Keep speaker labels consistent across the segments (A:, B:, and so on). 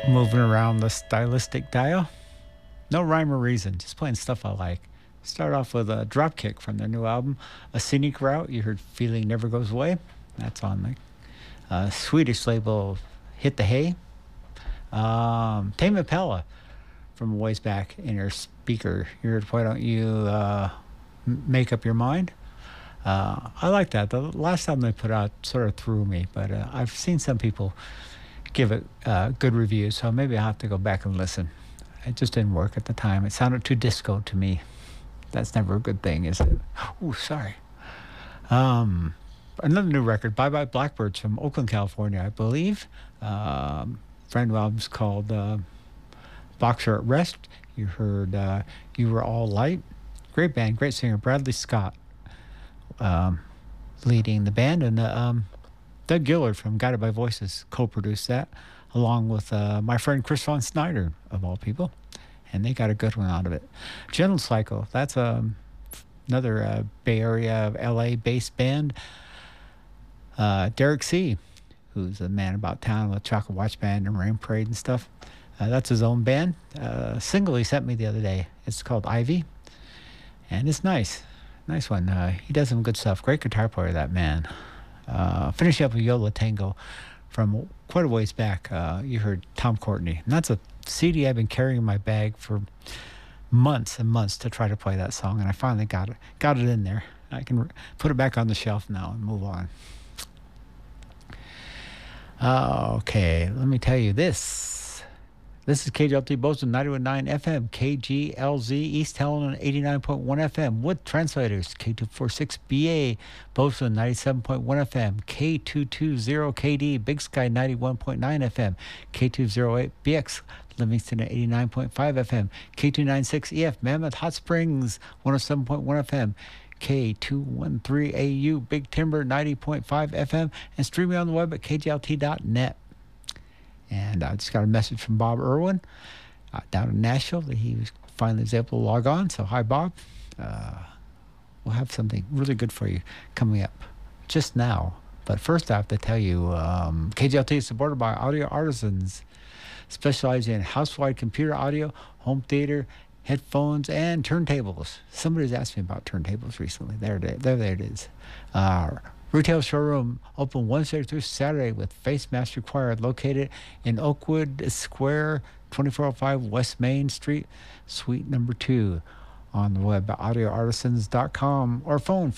A: Moving around the stylistic dial. No rhyme or reason, just playing stuff I like. Start off with a Dropkick from their new album, A Scenic Route. You heard Feeling Never Goes Away. That's on the Swedish label Hit the Hay. Tame Impala from a ways back in your speaker. You heard Why Don't You Make Up Your Mind? I like that. The last album they put out sort of threw me, but I've seen some people give it good reviews, so maybe I'll have to go back and listen. It just didn't work at the time. It sounded too disco to me. That's never a good thing, is it? Oh, sorry. Another new record, Bye Bye Blackbirds from Oakland, California, I believe. Brand new album's called Boxer at Rest. You heard You Were All Light. Great band, great singer, Bradley Scott leading the band, and Doug Gillard from Guided by Voices co-produced that, along with my friend Chris Von Snyder, of all people, and they got a good one out of it. Gentle Cycle, that's another Bay Area, LA-based band. Derek C., who's a man about town with Chocolate Watch Band and Rain Parade and stuff. That's his own band. Single he sent me the other day. It's called Ivy, and it's nice. Nice one. He does some good stuff. Great guitar player, that man. Finishing up with Yola Tango from quite a ways back. You heard Tom Courtney. And that's a CD I've been carrying in my bag for months and months to try to play that song, and I finally got it in there. I can put it back on the shelf now and move on. Okay, let me tell you this. This is KGLT Bozeman 91.9 FM, KGLZ East Helena 89.1 FM, with translators K246BA Bozeman 97.1 FM, K220KD Big Sky 91.9 FM, K208BX Livingston at 89.5 FM, K296EF Mammoth Hot Springs 107.1 FM, K213AU Big Timber 90.5 FM, and streaming on the web at kglt.net. And I just got a message from Bob Irwin down in Nashville that he finally was able to log on. So hi, Bob. We'll have something really good for you coming up just now. But first I have to tell you, KGLT is supported by Audio Artisans, specializing in house-wide computer audio, home theater, headphones, and turntables. Somebody's asked me about turntables recently. There it is. Retail showroom open Wednesday through Saturday with face mask required, located in Oakwood Square, 2405 West Main Street, Suite number 2. On the web at audioartisans.com or phone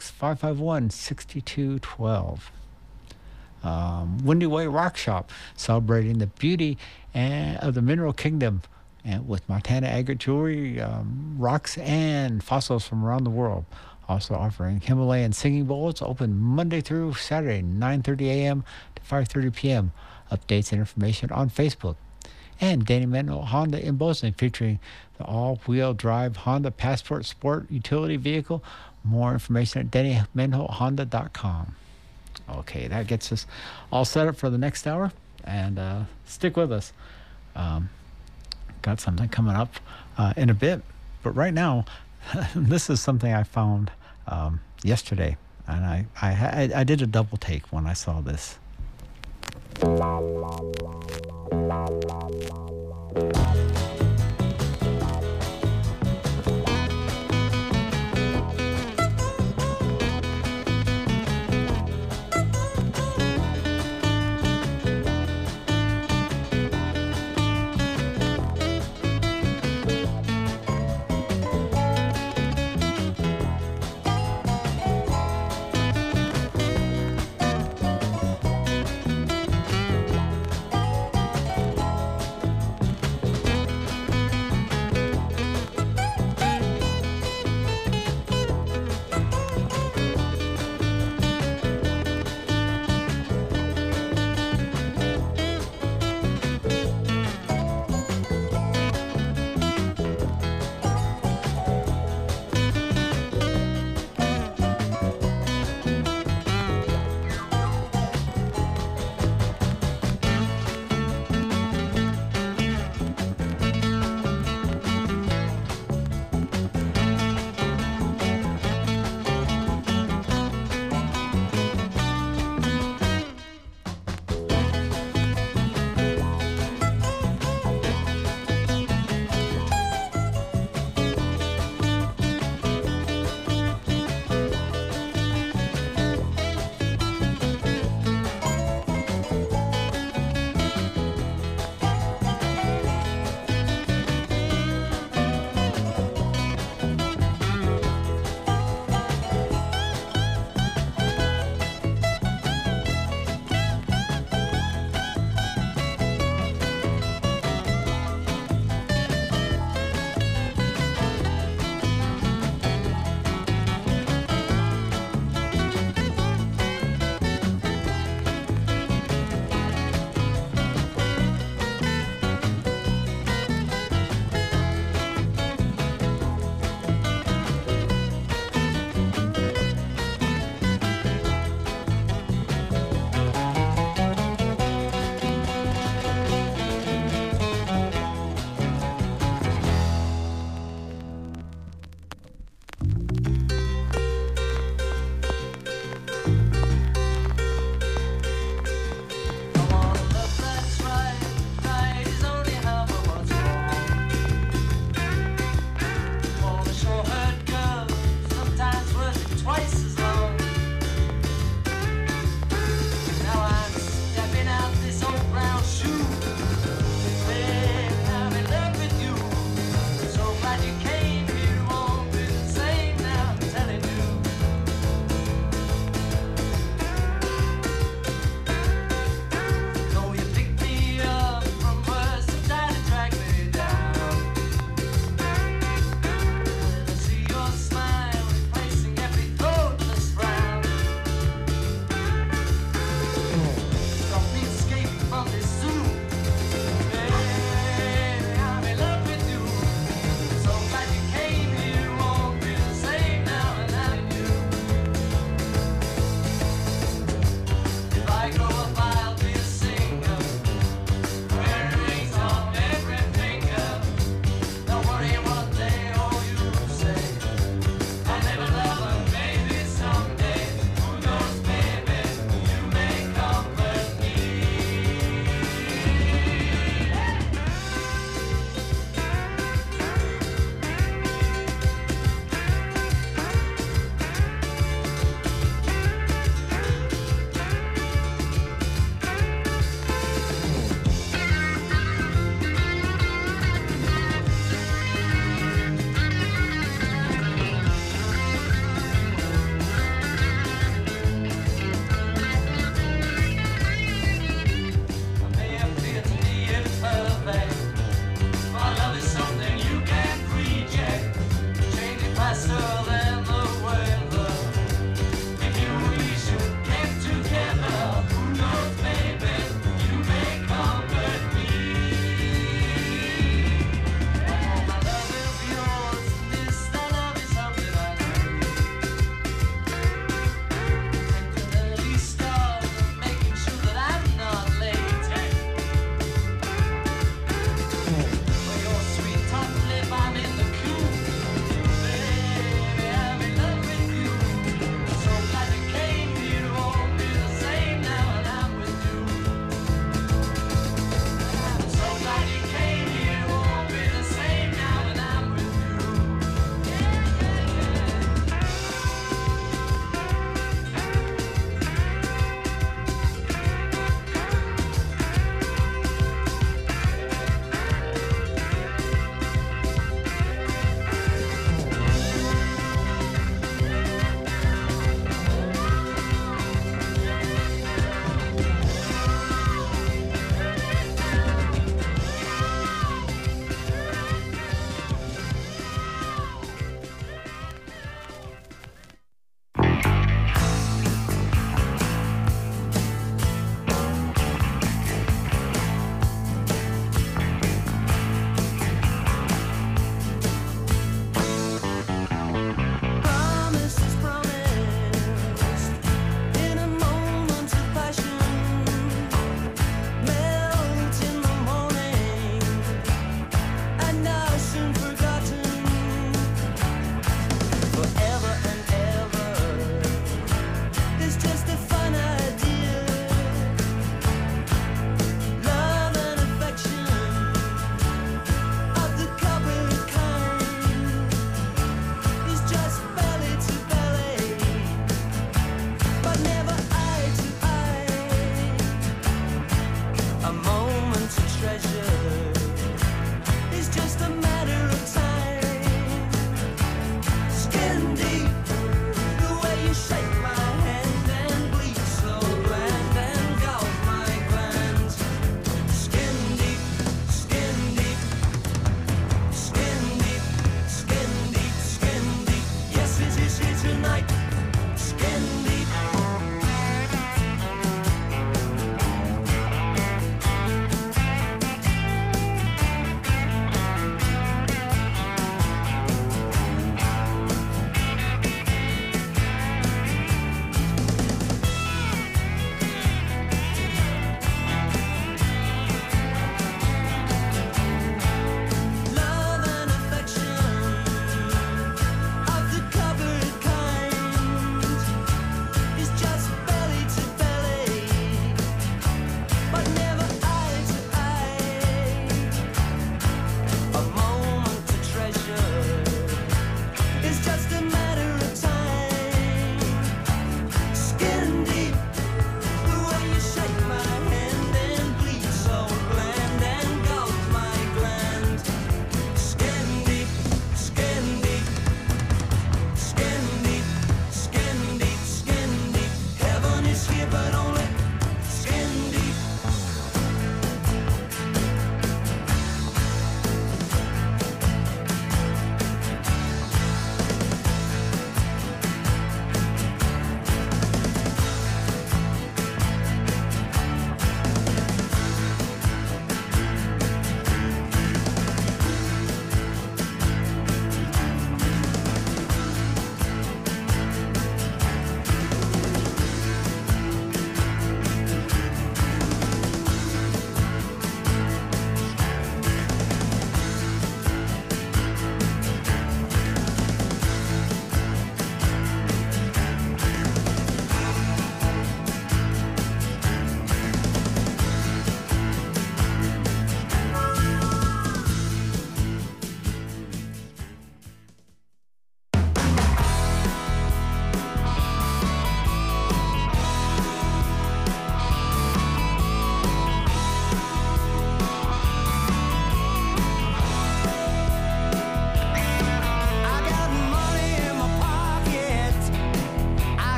A: 406-551-6212. Windy Way Rock Shop, celebrating the beauty of the Mineral Kingdom, and with Montana agate jewelry, rocks, and fossils from around the world. Also offering Himalayan singing bowls, open Monday through Saturday, 9:30 a.m. to 5:30 p.m. Updates and information on Facebook. And Danny Mendenhall Honda in Bozeman, featuring the all-wheel drive Honda Passport Sport utility vehicle. More information at DannyMendenhallHonda.com. Okay, that gets us all set up for the next hour, and stick with us. Got something coming up in a bit, but right now, this is something I found yesterday, and I did a double take when I saw this.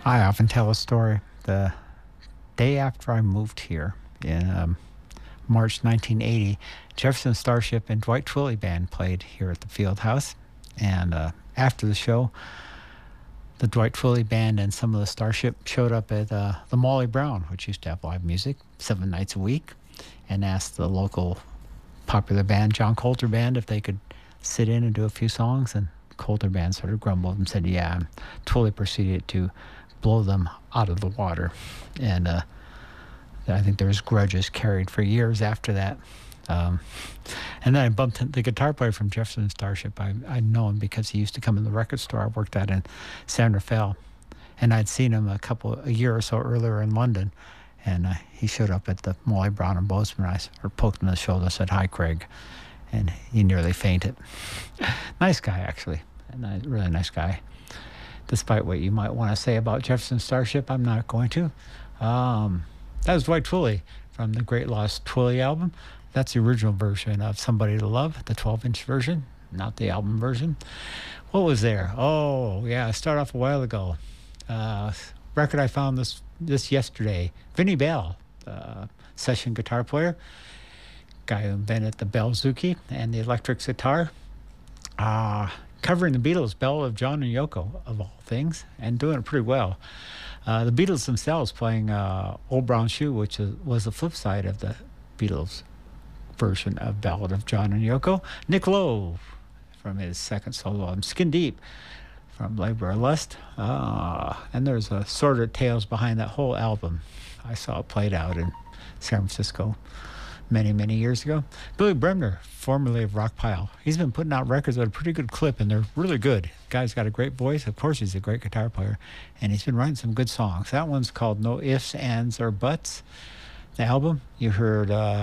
A: I often tell a story. The day after I moved here in March 1980, Jefferson Starship and Dwight Twilley Band played here at the Field House. And after the show, the Dwight Twilley Band and some of the Starship showed up at the Molly Brown, which used to have live music 7 nights a week, and asked the local popular band, John Colter Band, if they could sit in and do a few songs. And Colter Band sort of grumbled and said, yeah. And Twilley proceeded to blow them out of the water. And I think there was grudges carried for years after that. And then I bumped into the guitar player from Jefferson Starship. I know him because he used to come in the record store I worked at in San Rafael. And I'd seen him a year or so earlier in London. And he showed up at the Molly Brown and Bozeman. I poked him in the shoulder and said, "Hi, Craig." And he nearly fainted. Nice guy, actually. A really nice guy. Despite what you might want to say about Jefferson Starship, I'm not going to. That was Dwight Twilley from the Great Lost Twilley album. That's the original version of Somebody to Love, the 12-inch version, not the album version. What was there? Oh, yeah, I started off a while ago. Record I found this yesterday. Vinnie Bell, session guitar player, guy who invented the Bell-Zuki and the electric guitar. Covering the Beatles' Bell of John and Yoko, of all things, and doing it pretty well. The Beatles themselves playing Old Brown Shoe, which was the flip side of the Beatles' version of Ballad of John and Yoko. Nick Lowe from his second solo album, Skin Deep, from Labor of Lust. And there's a sordid tales behind that whole album. I saw it played out in San Francisco many, many years ago. Billy Bremner, formerly of Rockpile. He's been putting out records at a pretty good clip, and they're really good. The guy's got a great voice. Of course, he's a great guitar player, and he's been writing some good songs. That one's called No Ifs, Ands, or Buts. The album, you heard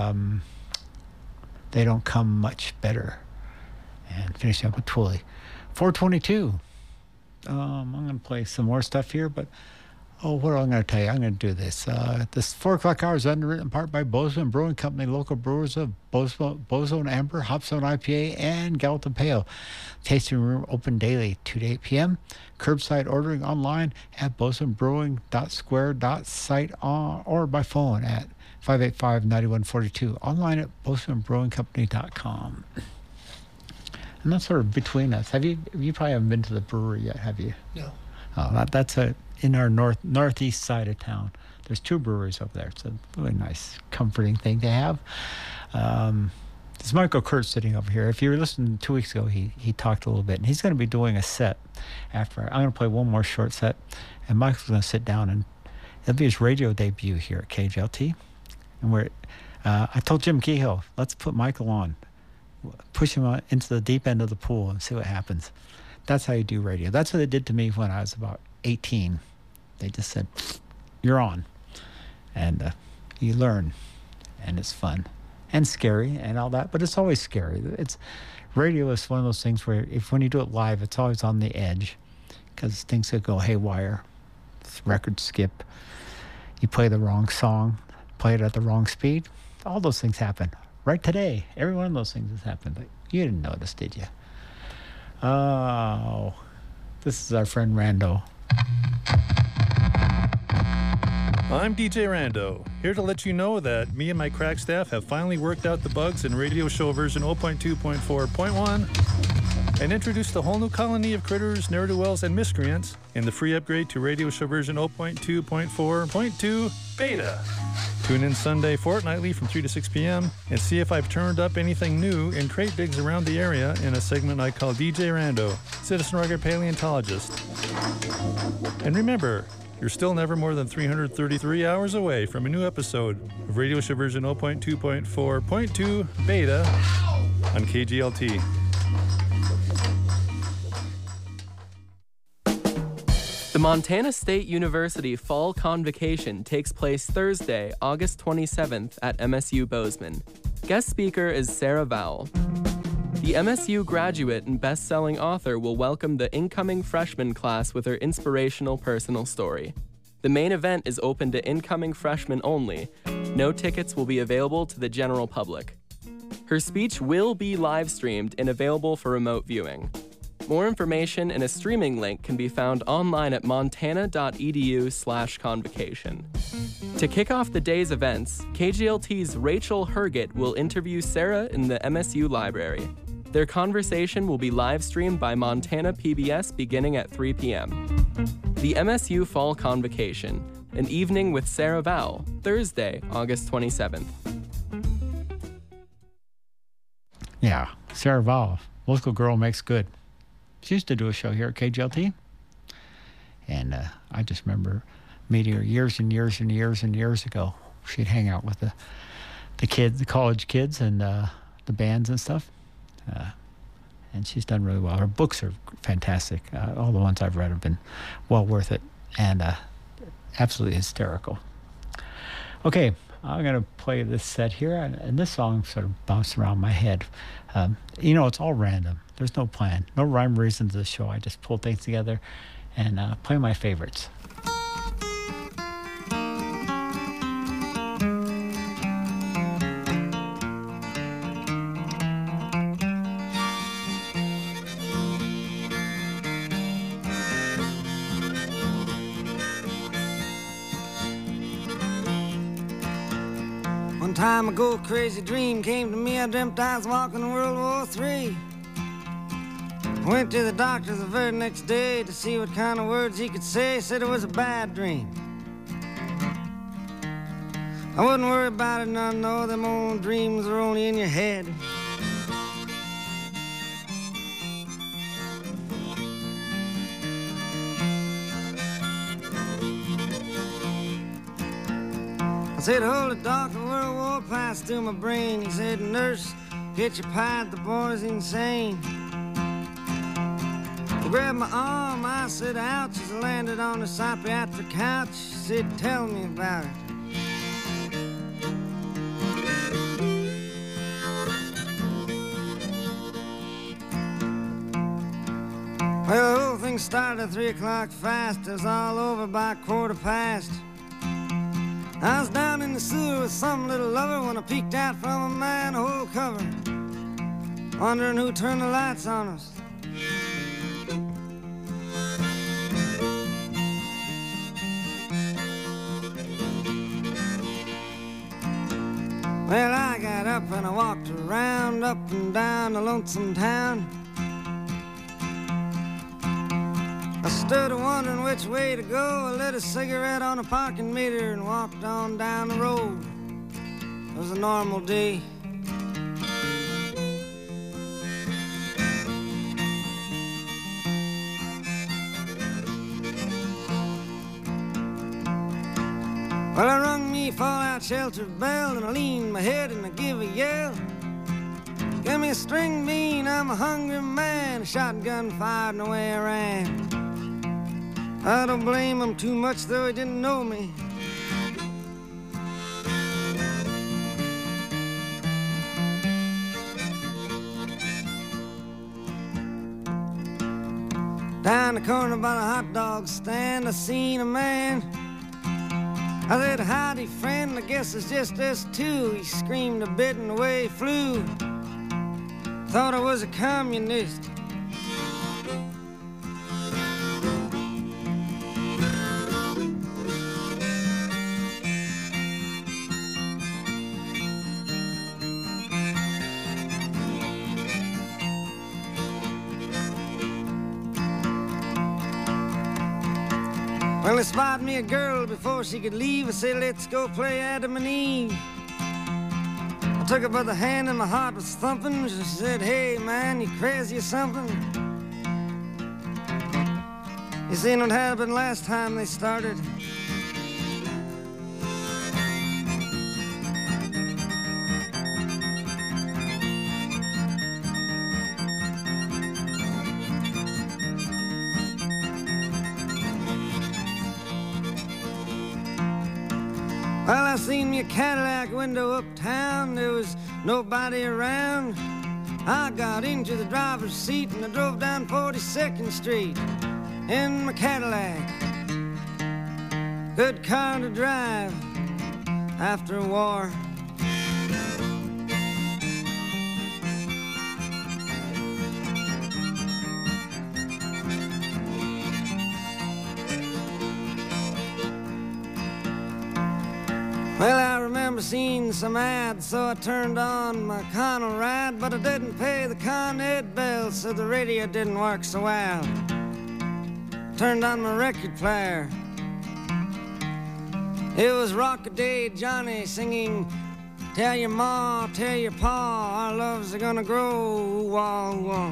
A: They Don't Come Much Better. And finishing up with Twilley. 422. I'm going to play some more stuff here, but what am I going to tell you? I'm going to do this. This 4 o'clock hour is underwritten in part by Bozeman Brewing Company, local brewers of Bozeman Amber, Hopzone IPA, and Gallatin Pale. Tasting room open daily, 2 to 8 p.m. Curbside ordering online at bozemanbrewing.square.site or by phone at 585-9142. Online at bozemanbrewingcompany.com. And that's sort of between us. You probably haven't been to the brewery yet, have you?
B: No.
A: Oh, that's in our northeast side of town. There's 2 breweries over there. It's a really nice, comforting thing to have. There's Michael Kurtz sitting over here. If you were listening 2 weeks ago, he talked a little bit, and he's going to be doing a set after. I'm going to play one more short set, and Michael's going to sit down, and it'll be his radio debut here at KGLT. And I told Jim Kehoe, let's put Michael on. Push him into the deep end of the pool and see what happens. That's how you do radio. That's what they did to me when I was about 18. They just said, you're on. And you learn. And it's fun. And scary and all that. But it's always scary. Radio is one of those things where when you do it live, it's always on the edge. Because things could go haywire. Records skip. You play the wrong song. Play it at the wrong speed. All those things happen. Right today, every one of those things has happened. But you didn't notice, did you? Oh, this is our friend Rando.
C: I'm DJ Rando, here to let you know that me and my crack staff have finally worked out the bugs in Radio Show version 0.2.4.1 and introduced a whole new colony of critters, ne'er-do-wells, and miscreants in the free upgrade to Radio Show version 0.2.4.2 Beta. Tune in Sunday fortnightly from 3 to 6 p.m. and see if I've turned up anything new in crate digs around the area in a segment I call DJ Rando, Citizen Rugged Paleontologist. And remember, you're still never more than 333 hours away from a new episode of Radio Show version 0.2.4.2 Beta on KGLT.
D: The Montana State University Fall Convocation takes place Thursday, August 27th at MSU Bozeman. Guest speaker is Sarah Vowell. The MSU graduate and best-selling author will welcome the incoming freshman class with her inspirational personal story. The main event is open to incoming freshmen only. No tickets will be available to the general public. Her speech will be live-streamed and available for remote viewing. More information and a streaming link can be found online at montana.edu/convocation. To kick off the day's events, KGLT's Rachel Herget will interview Sarah in the MSU library. Their conversation will be live streamed by Montana PBS beginning at 3 p.m. The MSU Fall Convocation, an evening with Sarah Vowell, Thursday, August 27th.
A: Yeah, Sarah Vowell, local girl makes good. She used to do a show here at KGLT. And I just remember meeting her years and years and years and years ago. She'd hang out with the kids, the college kids, and the bands and stuff. And she's done really well. Her books are fantastic. All the ones I've read have been well worth it and absolutely hysterical. Okay, I'm going to play this set here, and this song sort of bounced around my head. It's all random. There's no plan, no rhyme or reason to the show. I just pull things together and play my favorites.
B: One time ago, a crazy dream came to me. I dreamt I was walking in World War III. Went to the doctor the very next day to see what kind of words he could say. Said it was a bad dream. I wouldn't worry about it, none. No, them old dreams are only in your head. I said, hold it, doctor, World War passed through my brain. He said, nurse, get your pad, the boy's insane. He grabbed my arm, I said, ouch, as I landed on the psychiatric couch. He said, tell me about it. Well, the whole thing started at 3 o'clock fast. It was all over by 1:15. I was down in the sewer with some little lover when I peeked out from a manhole cover, wondering who turned the lights on us. Well, I got up and I walked around, up and down the lonesome town. I stood wondering which way to go. I lit a cigarette on a parking meter and walked on down the road. It was a normal day. Well, I rung me fallout shelter bell and I leaned my head and I give a yell. Give me a string bean, I'm a hungry man. A shotgun fired and away I ran. I don't blame him too much, though he didn't know me. Down the corner by the hot dog stand, I seen a man. I said, howdy, friend, I guess it's just us two. He screamed a bit and away he flew. Thought I was a communist. Well, they spotted me a girl before she could leave. I said, let's go play Adam and Eve. I took her by the hand and my heart was thumping. She said, hey, man, you crazy or something? You seen what happened last time they started? Well, I seen me a Cadillac window uptown. There was nobody around. I got into the driver's seat and I drove down 42nd Street in my Cadillac. Good car to drive after a war. Well, I remember seeing some ads, so I turned on my Conrad, but I didn't pay the Con Ed bill, so the radio didn't work so well. Turned on my record player. It was Rock-a-Day Johnny singing, "Tell your ma, tell your pa, our loves are gonna grow, wah, wah."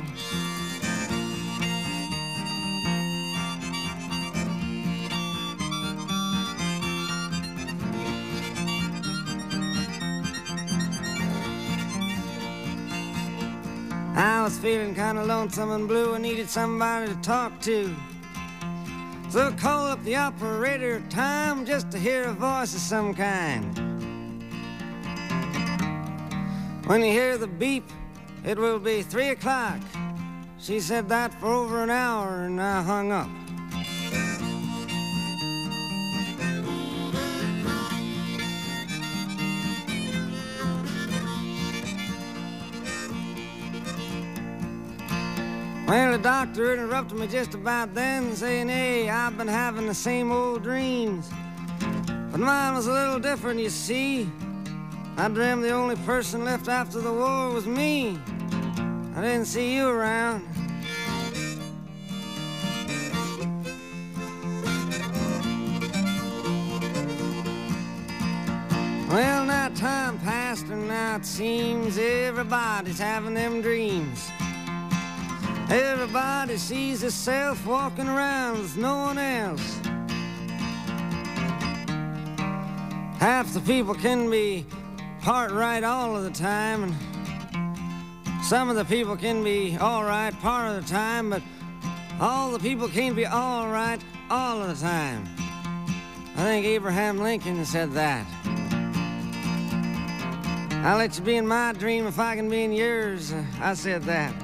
B: I was feeling kind of lonesome and blue. I needed somebody to talk to. So I called up the operator time just to hear a voice of some kind. When you hear the beep, it will be 3 o'clock. She said that for over an hour and I hung up. Well, the doctor interrupted me just about then, saying, "Hey, I've been having the same old dreams. But mine was a little different, you see. I dreamed the only person left after the war was me. I didn't see you around." Well, now time passed and now it seems everybody's having them dreams. Everybody sees herself walking around with no one else. Half the people can be part right all of the time, and some of the people can be all right part of the time, but all the people can't be all right all of the time. I think Abraham Lincoln said that. I'll let you be in my dream if I can be in yours. I said that.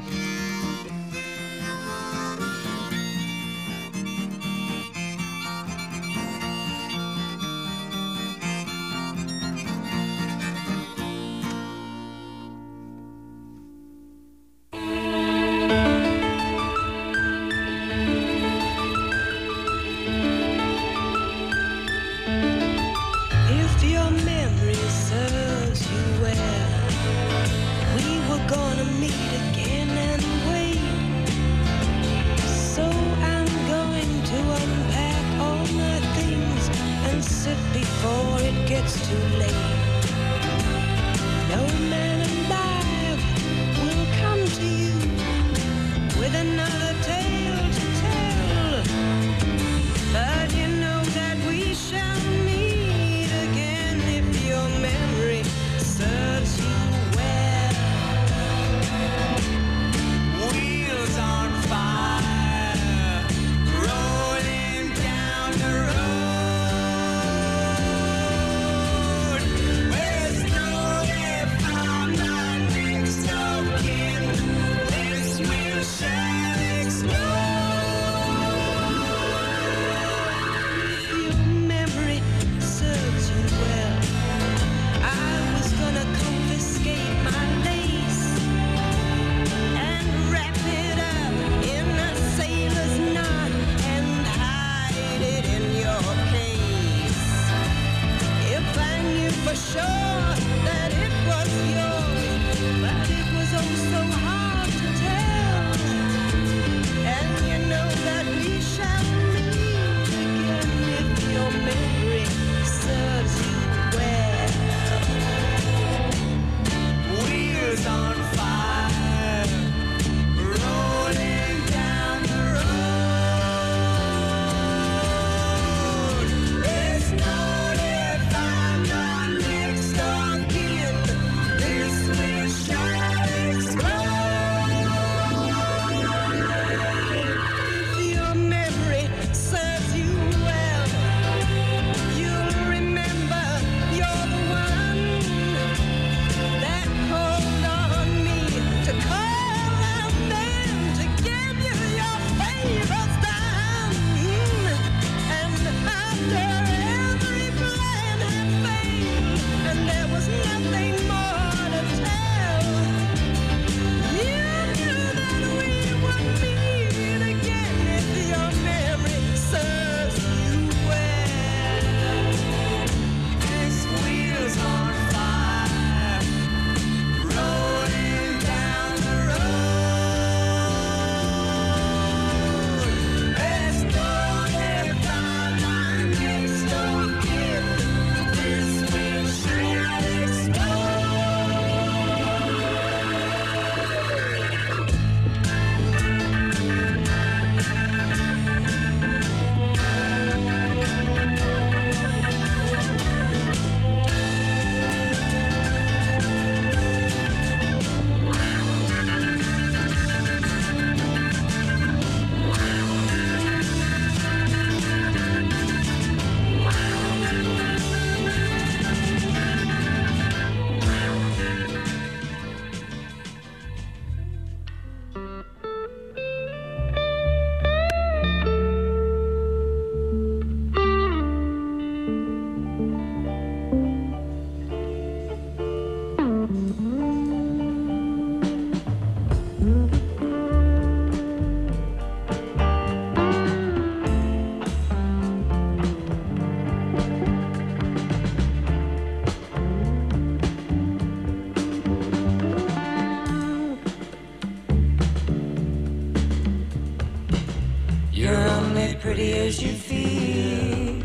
E: pretty as you feel.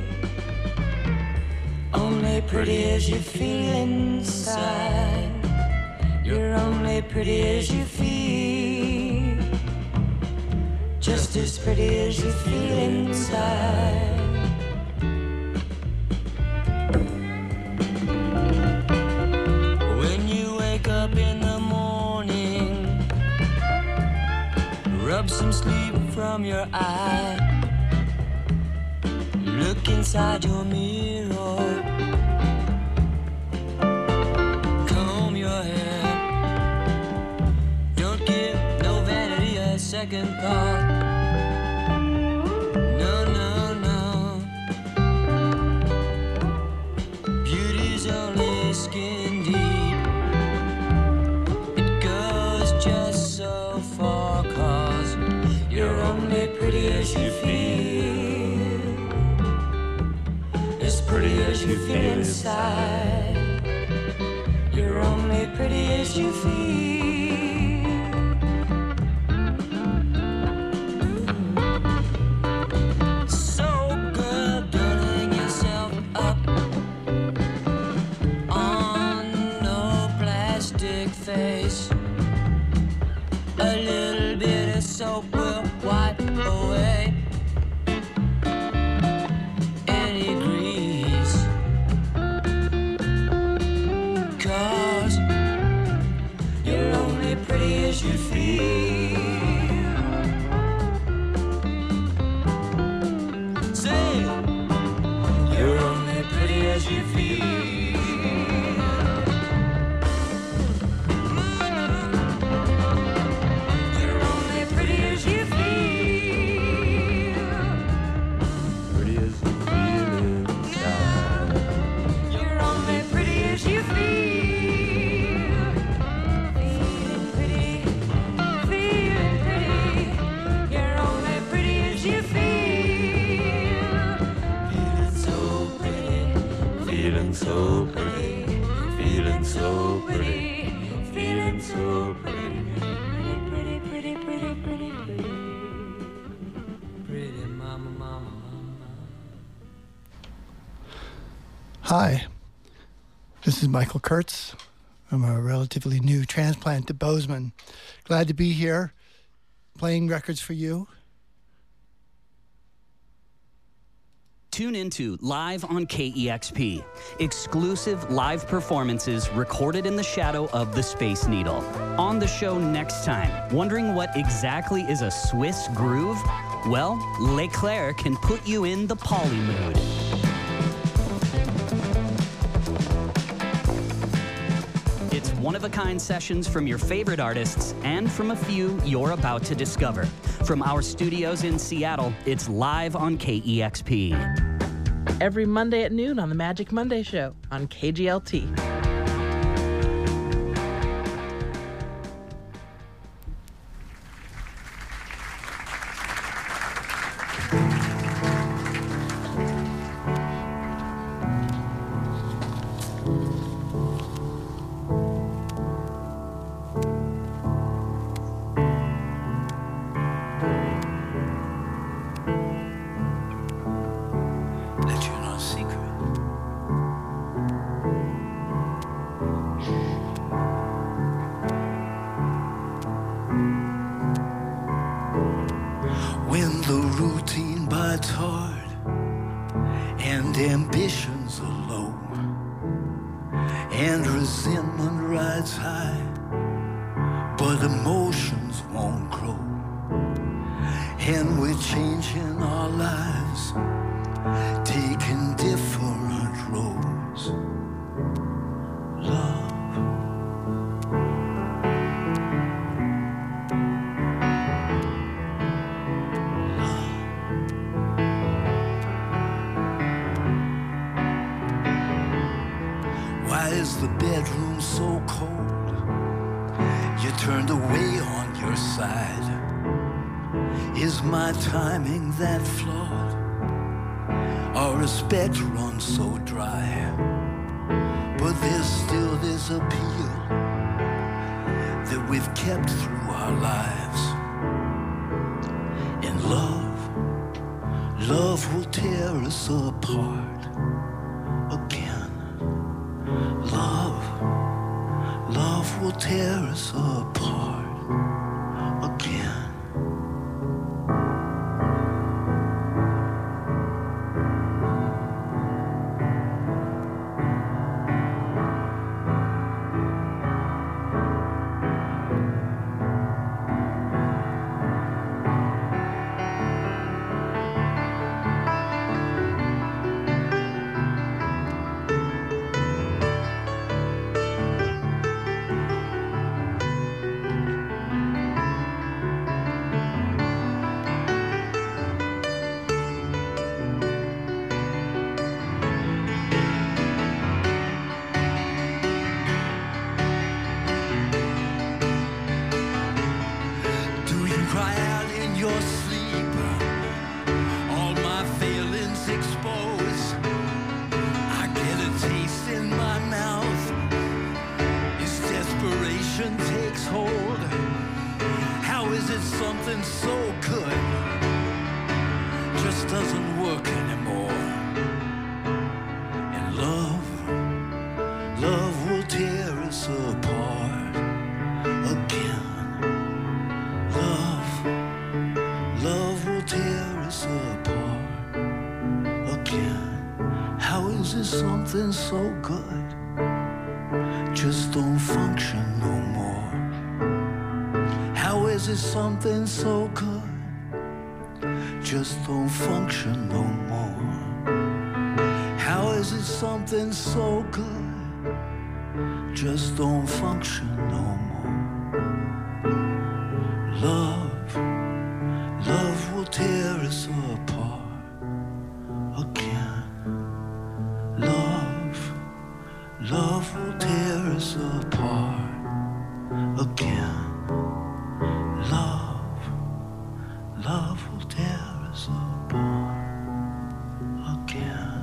E: Only pretty as you feel inside. You're only pretty as you feel. Just as pretty as you feel inside. When you wake up in the morning, rub some sleep from your eye. Look inside your mirror. Comb your hair. Don't give no vanity a second thought. No, no, no. Beauty's only skin deep. It goes just so far, 'cause you're only pretty as you feel. As pretty as you feel inside. You're only pretty as you feel. So girl, don't hang yourself up on no plastic face. A little bit of soap will wipe away any grease. 'Cause you're only pretty as you feel. Say, you're only pretty as you feel. You're only pretty as you feel.
F: Pretty as you feel inside.
E: You're only pretty as you feel. Feeling pretty, feeling pretty. You're only pretty as you feel. Feeling so pretty,
F: Feeling so pretty. Feeling so pretty.
E: feeling so pretty. Pretty, pretty, pretty, pretty, pretty. Pretty mama, mama, mama.
G: Hi, this is Michael Kurtz. I'm a relatively new transplant to Bozeman. Glad to be here, playing records for you.
H: Tune into Live on KEXP, exclusive live performances recorded in the shadow of the Space Needle. On the show next time, wondering what exactly is a Swiss groove? Well, L'Eclair can put you in the poly mood. It's one-of-a-kind sessions from your favorite artists and from a few you're about to discover. From our studios in Seattle, it's Live on KEXP.
I: Every Monday at noon on the Magic Monday Show on KGLT.
E: Let you know a secret.
J: When the routine bites hard and ambitions are low and resentment rides high, but emotions won't grow, and we're changing our lives, taking different roads. Love. Why is the bedroom so cold? You turned away on your side. Is my timing that flawed? Our respect runs so dry. But there's still this appeal that we've kept through our lives. In love, Love will tear us apart again. Love will tear us apart again. Something so good just don't function no more. How is it something so good just don't function no more? How is it something so good just don't function no more? Love will tear us apart again. Love will tear us apart again. Love will tear us apart again.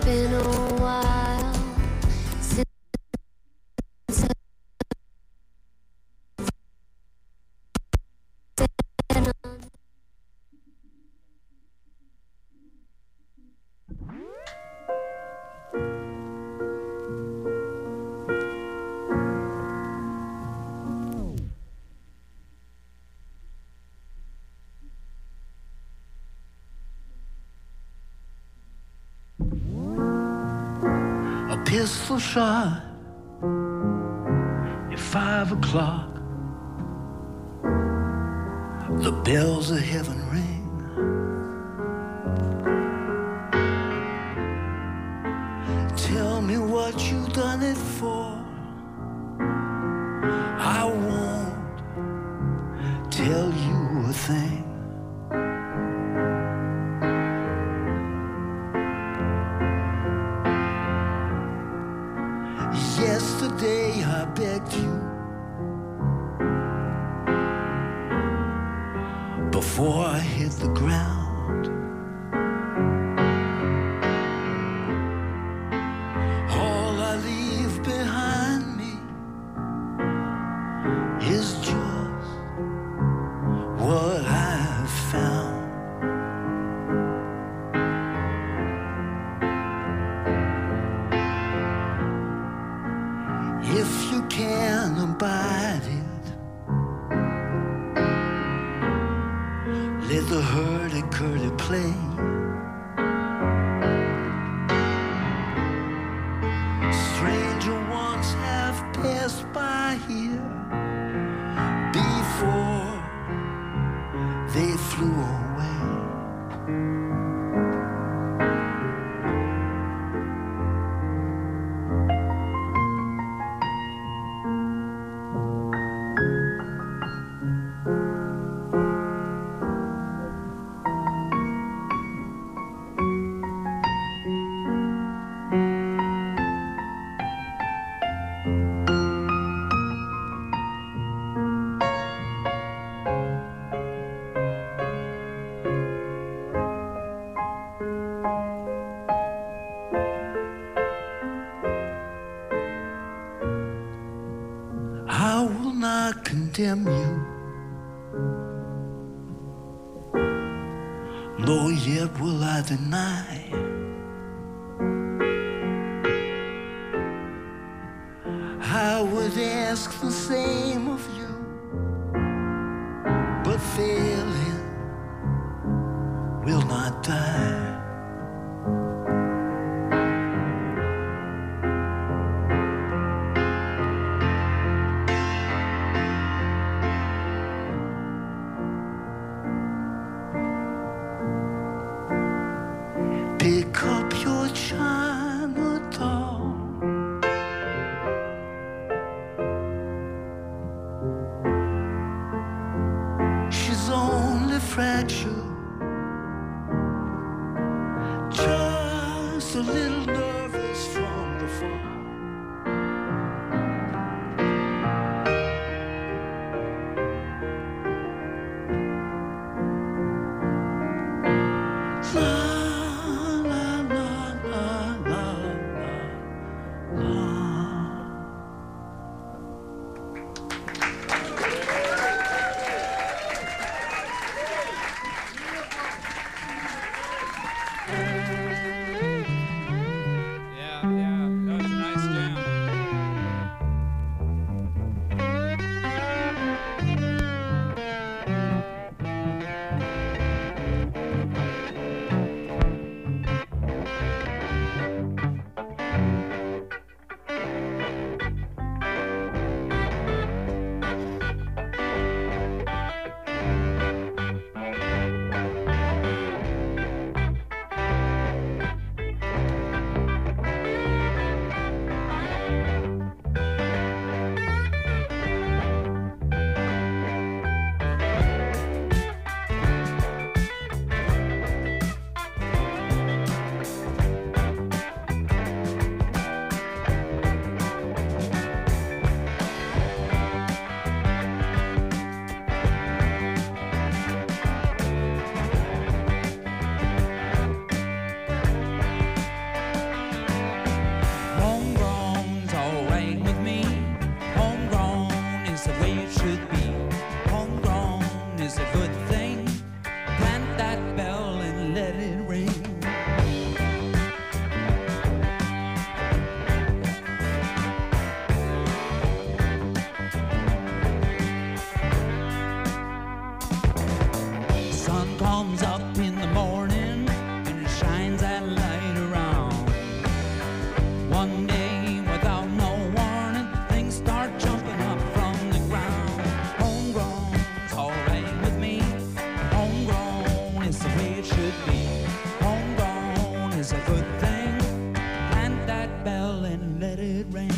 K: been a while since
J: A pistol shot at 5 o'clock. The bells of heaven ring. Tell me what you done it for. I won't tell you a thing. Yesterday I begged you before I hit the ground. All I leave behind me is just what I've found. If you can abide it, let the hurdy-gurdy play. Stranger ones have passed by here before they flew away. I will not condemn you, nor yet will I deny. I would ask the same of you, but failing will not die. Pick up your China doll. She's only fractured, just a little nervous from the fall. let it rain.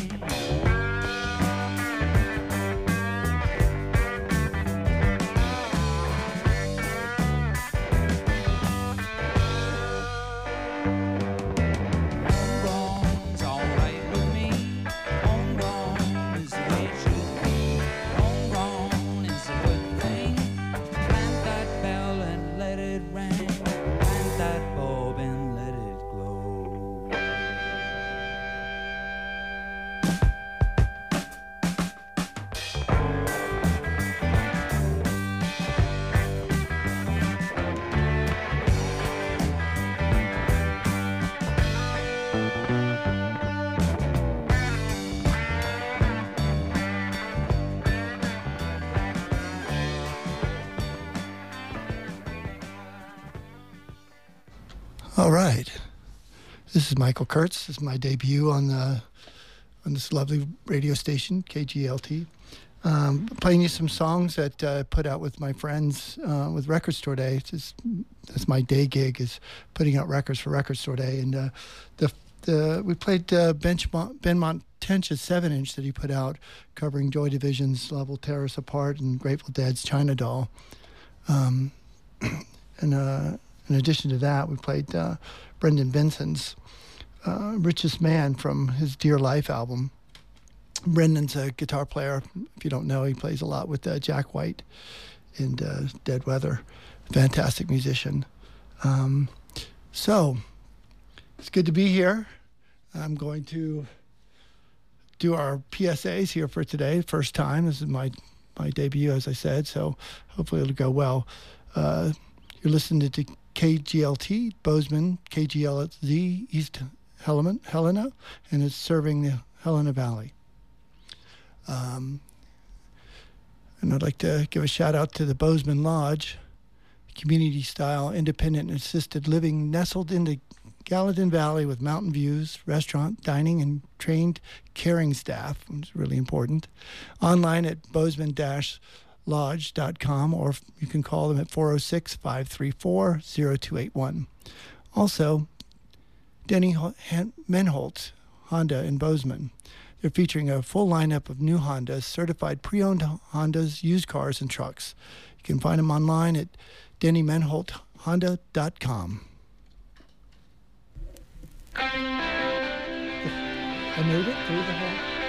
G: All right. This is Michael Kurtz. This is my debut on this lovely radio station, KGLT. Playing you some songs that I put out with my friends with Record Store Day. That's my day gig, is putting out records for Record Store Day. And we played Ben Montench's 7-inch that he put out, covering Joy Division's Love Will Tear Us Apart and Grateful Dead's China Doll. In addition to that, we played Brendan Benson's Richest Man from his Dear Life album. Brendan's a guitar player. If you don't know, he plays a lot with Jack White and Dead Weather. Fantastic musician. So, it's good to be here. I'm going to do our PSAs here for today. First time. This is my debut, as I said, so hopefully it'll go well. You're listening to KGLT, Bozeman, KGLZ, East Helena, and it's serving the Helena Valley. And I'd like to give a shout out to the Bozeman Lodge, community-style, independent and assisted living nestled in the Gallatin Valley with mountain views, restaurant, dining, and trained caring staff, which is really important. Online at bozeman-lodge.com, or you can call them at 406-534-0281. Also, Denny Menholtz Honda in Bozeman. They're featuring a full lineup of new Hondas, certified pre-owned Hondas, used cars, and trucks. You can find them online at dennymenholthonda.com. I made it through the whole...